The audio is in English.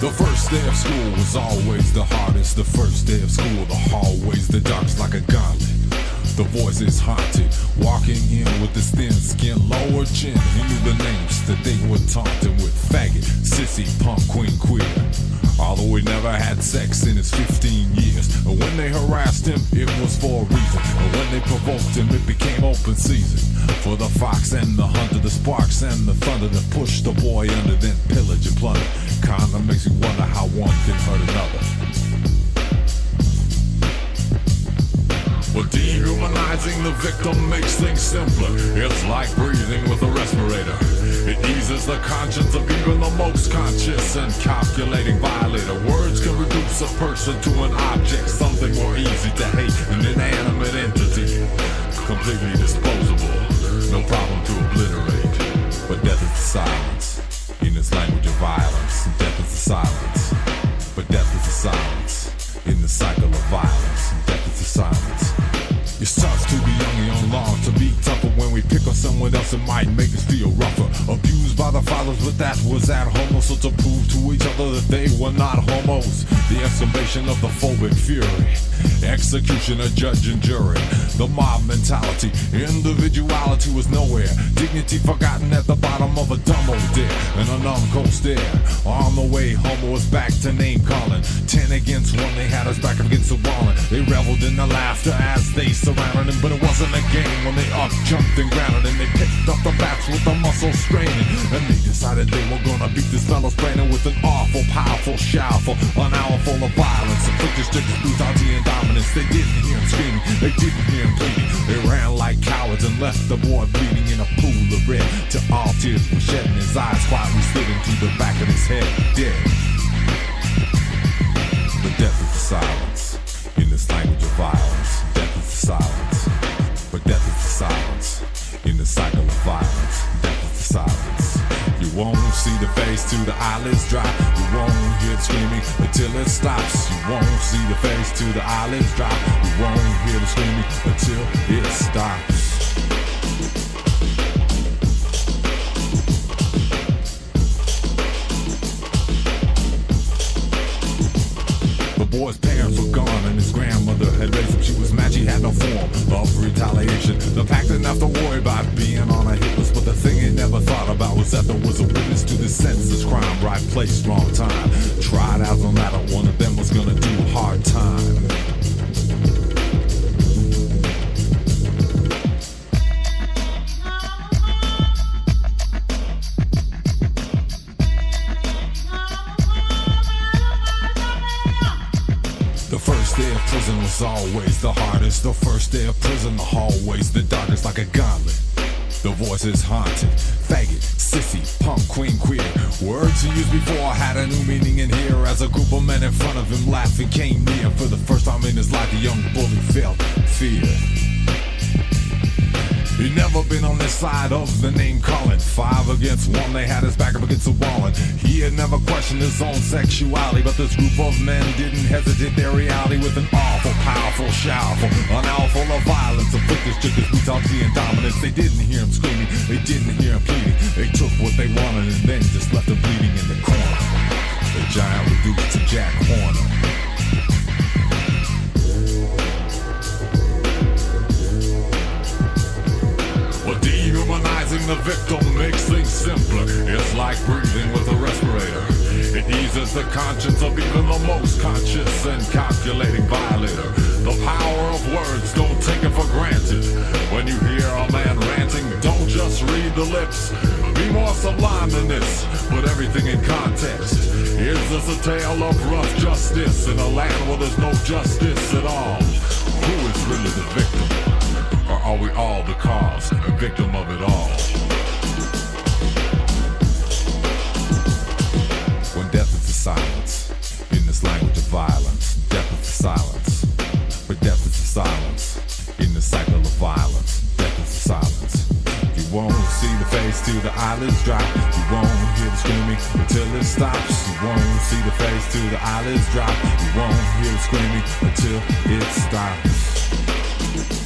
The first day of school was always the hardest. The first day of school, the hallways, the darkest like a gauntlet. The voices haunted, walking in with his thin skin, lower chin. He knew the names that they were taunted with: faggot, sissy, punk, queen, queer. Although he never had sex in his 15 years. And when they harassed him, it was for a reason. And when they provoked him, it became open season. For the fox and the hunter, the sparks and the thunder that pushed the boy under, then pillage and plunder. Kinda makes you wonder how one can hurt another. Well, dehumanizing the victim makes things simpler. It's like breathing with a respirator. It eases the conscience of even the most conscious and calculating violator. Words can reduce a person to an object, something more easy to hate, an inanimate entity, completely disposable, no problem to obliterate. But death is the silence, in this language of violence. Death is the silence, but death is the silence, in the cycle of violence. Death is the silence. It sucks to be young and young, long to be tougher. When we pick on someone else, it might make us feel rougher. Abused by the fathers, but that was at homo. So to prove to each other that they were not homos, the exclamation of the phobic fury, execution of judge and jury. The mob mentality, individuality was nowhere. Dignity forgotten at the bottom of a dumb old dare. And a numb cold stare. On the way, homo was back to name calling. 10 against 1, they had us back against the wall. They reveled in the laughter as they surrounded him, but it wasn't a game when they up jumped and grounded him. They picked up the bats with the muscle straining, and they decided they were gonna beat this fellow's brain with an awful, powerful, showerful, an hour full of violence. Inflicted strict brutality and dominance. They didn't hear him screaming, they didn't hear him pleading. They ran like cowards and left the boy bleeding in a pool of red. To all tears were shedding, his eyes quietly slid into the back of his head, dead. But death is the silence, in this language of violence. Death is the silence, but death is the silence, in the cycle of violence. Death is the silence. You won't see the face till the eyelids drop. You won't hear the screaming until it stops. You won't see the face till the eyelids drop. You won't hear the screaming until it stops. The boy's parents were gone and his grandmother had raised him. She was mad, she had no form of retaliation. The pack didn't have to worry about being on a hit list, but the thing he never thought about was that there was a witness to this senseless crime. Right place, wrong time. Tried out no matter one of them was gonna do hard time. The first day of prison was always the hardest. The first day of prison, the hallways, the darkest like a gauntlet. The voices haunted, faggot, sissy, punk, queen, queer. Words he used before had a new meaning in here. As a group of men in front of him laughing came near. For the first time in his life, the young bully felt fear. He'd never been on this side of the name calling. 5 against 1, they had his back up against the wall. And he had never questioned his own sexuality. But this group of men didn't hesitate their reality with an awful, powerful, showerful, an hour full of violence. Afflicted strict his brutality and dominance. They didn't hear him screaming, they didn't hear him pleading. They took what they wanted and then just left him bleeding in the corner. The giant reduced to Jack Horner. Well, dehumanizing the victim makes things simpler. It's like breathing with a respirator. It eases the conscience of even the most conscious and calculating violator. The power of words, don't take it for granted. When you hear a man ranting, don't just read the lips. Be more sublime than this. Put everything in context. Is this a tale of rough justice in a land where there's no justice at all? Who is really the victim? Or are we all the cause, a victim of it all? When death is the silence, in this language of violence. Death is the silence, but death is the silence, in the cycle of violence. Death is the silence. You won't see the face till the eyelids drop. You won't hear the screaming until it stops. You won't see the face till the eyelids drop. You won't hear the screaming until it stops.